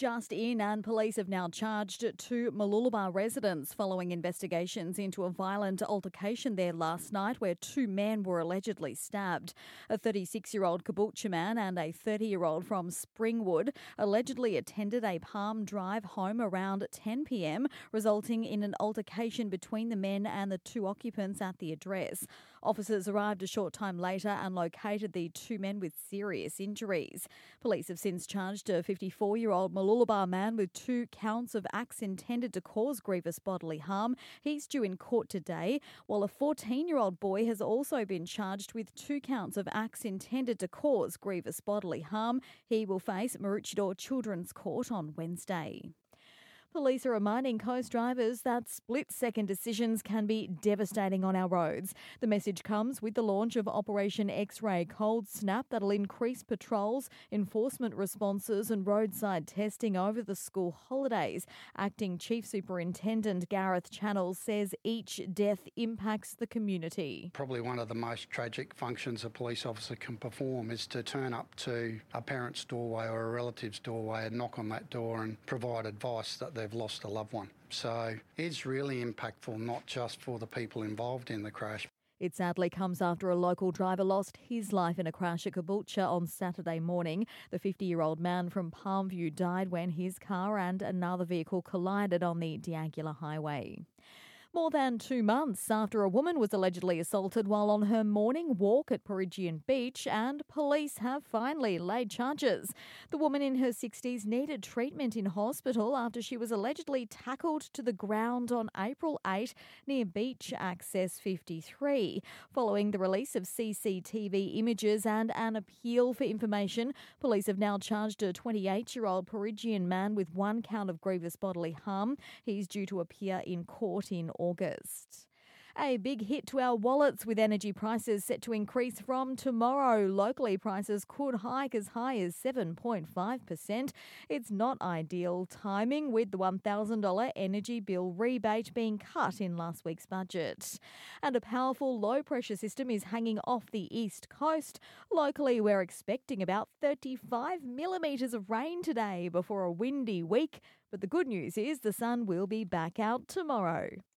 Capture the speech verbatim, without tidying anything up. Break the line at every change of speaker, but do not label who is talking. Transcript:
just in, and police have now charged two Mooloolaba residents following investigations into a violent altercation there last night where two men were allegedly stabbed. A thirty-six-year-old Caboolture man and a thirty-year-old from Springwood allegedly attended a Palm Drive home around ten p.m, resulting in an altercation between the men and the two occupants at the address. Officers arrived a short time later and located the two men with serious injuries. Police have since charged a fifty-four-year-old Mooloolaba man with two counts of acts intended to cause grievous bodily harm. He's due in court today, while a fourteen-year-old boy has also been charged with two counts of acts intended to cause grievous bodily harm. He will face Maroochydore Children's Court on Wednesday. Police are reminding coast drivers that split-second decisions can be devastating on our roads. The message comes with the launch of Operation X-Ray Cold Snap that'll increase patrols, enforcement responses and roadside testing over the school holidays. Acting Chief Superintendent Gareth Channell says each death impacts the community.
Probably one of the most tragic functions a police officer can perform is to turn up to a parent's doorway or a relative's doorway and knock on that door and provide advice that they've lost a loved one. So it's really impactful, not just for the people involved in the crash.
It sadly comes after a local driver lost his life in a crash at Caboolture on Saturday morning. The fifty-year-old man from Palmview died when his car and another vehicle collided on the D'Aguilar Highway. More than two months after a woman was allegedly assaulted while on her morning walk at Peregian Beach, and police have finally laid charges. The woman in her sixties needed treatment in hospital after she was allegedly tackled to the ground on April eighth near Beach Access fifty-three. Following the release of C C T V images and an appeal for information, police have now charged a twenty-eight-year-old Peregian man with one count of grievous bodily harm. He's due to appear in court in August. A big hit to our wallets with energy prices set to increase from tomorrow. Locally, prices could hike as high as seven point five percent. It's not ideal timing with the one thousand dollars energy bill rebate being cut in last week's budget. And a powerful low-pressure system is hanging off the east coast. Locally, we're expecting about thirty-five millimetres of rain today before a windy week. But the good news is the sun will be back out tomorrow.